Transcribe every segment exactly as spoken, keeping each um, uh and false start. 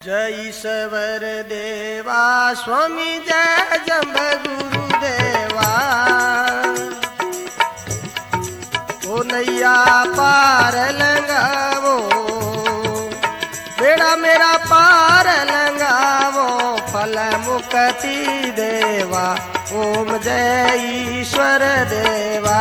जय ईश्वर देवा स्वामी जय जंब गुरुदेवा। ओ नैया पार लंगावो बेड़ा मेरा पार लंगावो फल मुक्ति देवा। ओम जय ईश्वर देवा।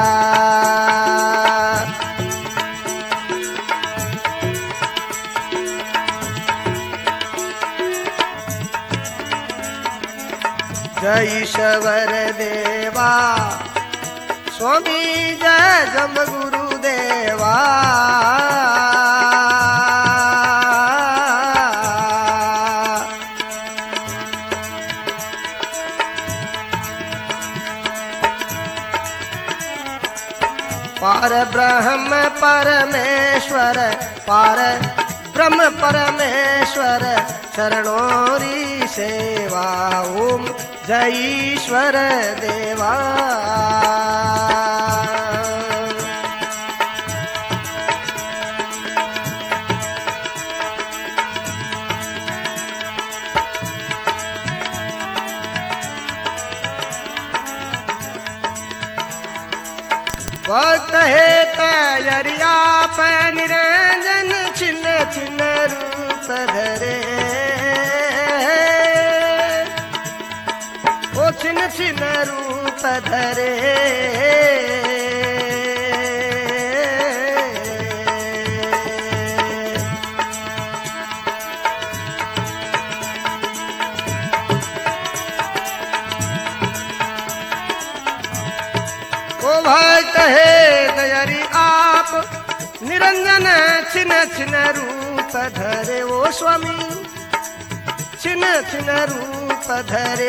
जय ईश्वर देवा स्वामी जय जंब गुरुदेवा। पार ब्रह्म परमेश्वर पार ब्रह्म परमेश्वर शरणोरी सेवा। ओम जय ईश्वर देवा। वक्त है तैयारिया पे निरंजन छिन्न छिन्न रूप धरे। ओ छिन्न छिन्न रूप धरे। ओ भक्त है दयारी आप निरंजन छिन्न छिन्न रूप धरे। ओ स्वामी छिन्न छिन्न रूप धरे।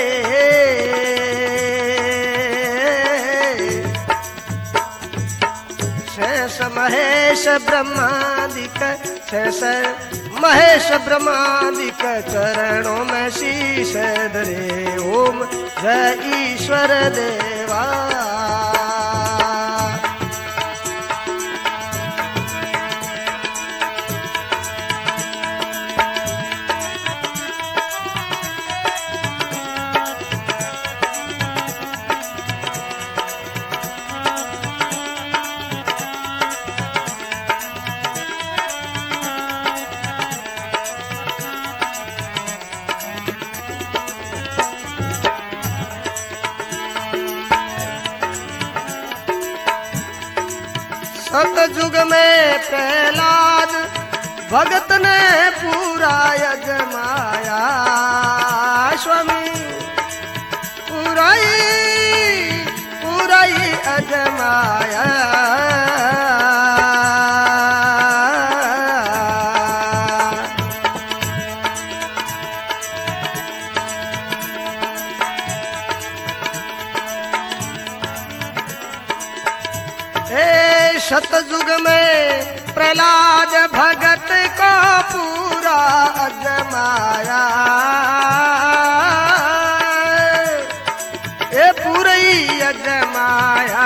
शेष महेश ब्रह्मादिक शेष महेश ब्रह्मादिक चरणों में शीश धरे। ओम जय ईश्वर देवा। सतयुग में प्रहलाद भगत ने पूरा यजमाया। स्वामी पूरा ही पूरा ही अजमाया। सतयुग में प्रहलाद भगत को पूरा अजमाया। ये पूरा ही अजमाया।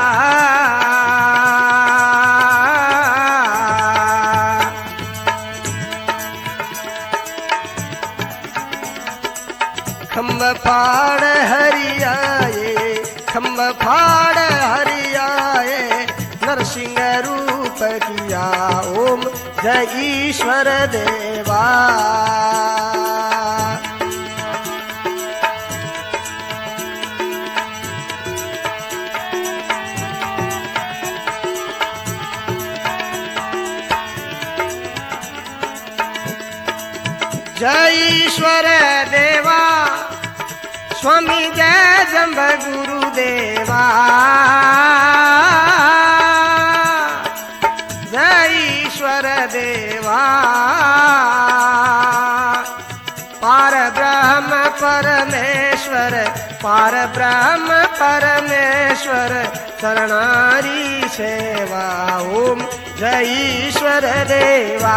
खम्ब फाड़ हरियाए खम्ब फाड़ हरियाए नरसिंह रूप किया। ओम जय ईश्वर देवा। जय ईश्वर देवा स्वामी जय जंब गुरुदेवा। जय ईश्वर देवा। पार ब्रह्म परमेश्वर पार ब्रह्म परमेश्वर शरणारी सेवा। ओम जय ईश्वर देवा।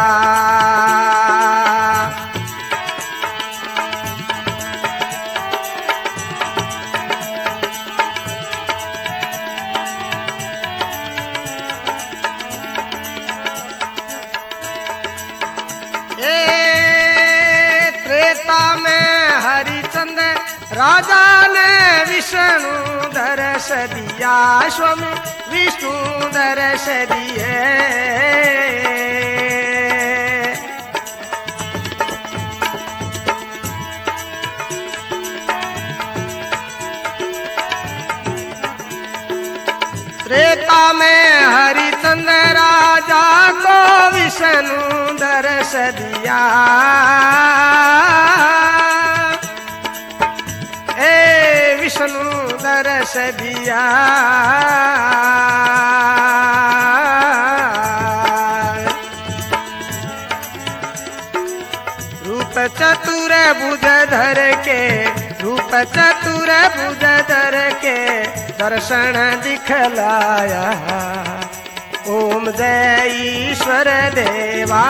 ए राजा ने विष्णु दर्श दिया, स्वामी विष्णु दर्श दिए। त्रेता में हरिचंद्र राजा को विष्णु दर्श दिया। ए विष्णु दर्श दिया। रूप चतुर भुज धर के, रूप चतुर भुज धर के दर्शन दिखलाया। ओम जय ईश्वर देवा।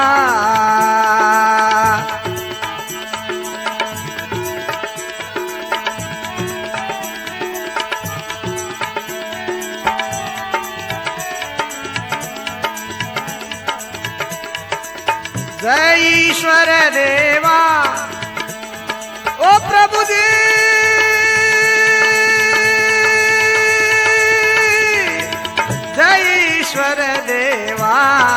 जय ईश्वर देवा। ओ प्रभु जी जय ईश्वर देवा।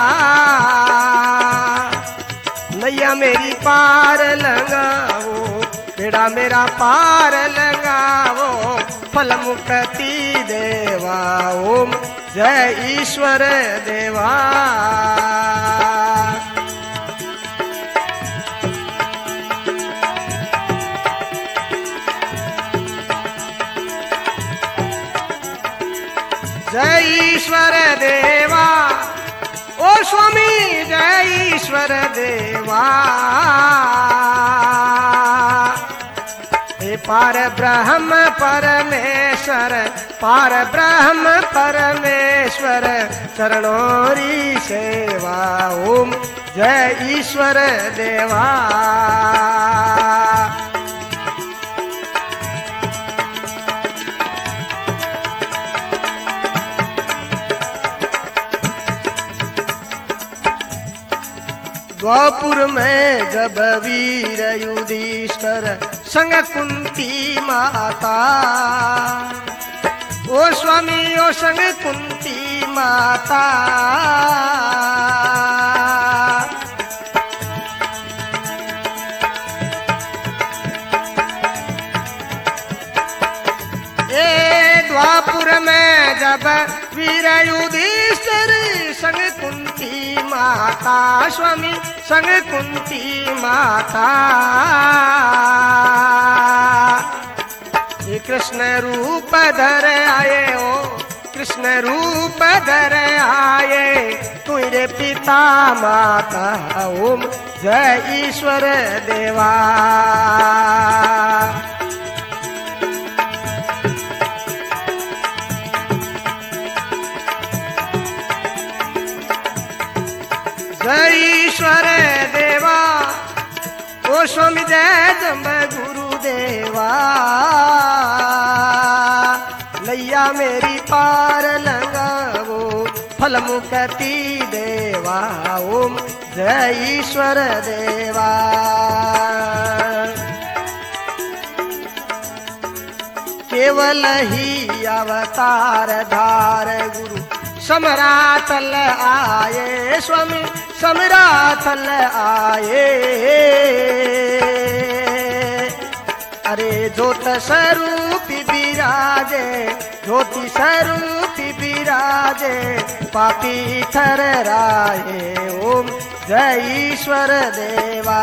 नैया मेरी पार लगाओ, बेड़ा मेरा पार लगाओ, फल मुक्ति देवा। ओम जय ईश्वर देवा। जय ईश्वर देवा। ओ स्वामी जय ईश्वर देवा। हे पार ब्रह्म परमेश्वर, पार ब्रह्म परमेश्वर चरणोरी सेवा। ओम जय ईश्वर देवा। द्वापुर में जब वीर युधिष्ठिर संग कुंती माता, ओ स्वामी ओ संग कुंती माता। ए द्वापुर में जब वीर युधिष्ठिर संग कुंती माता, स्वामी संग कुंती माता। ये कृष्ण रूप धर आए, ओ कृष्ण रूप धर आए, तुझे पिता माता। ओम जय ईश्वर देवा। जय ईश्वर देवा। ओ स्वामी जय जम्ब गुरुदेवा। नैया मेरी पार लगाओ, फल मुक्ति देवा। ओम जय ईश्वर देवा। केवल ही अवतार धार गुरु समरातल आए, स्वामी समरातल आए। अरे ज्योत स्वरूप विराजे, ज्योति स्वरूप विराजे, पापी थर राये। ओम जय ईश्वर देवा।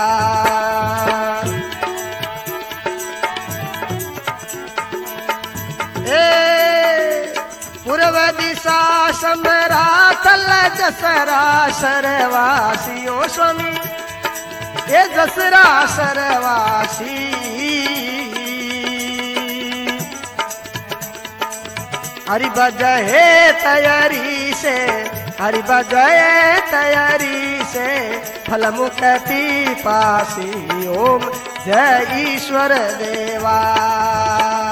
पूर्व दिशा समरातल जसरा सरवासियों, स्वामी ये जसरा सरवासी। हरि बजहे तैयारी से, हरि बजहे तैयारी से, फल मुक्ति पासी। ओम जय ईश्वर देवा।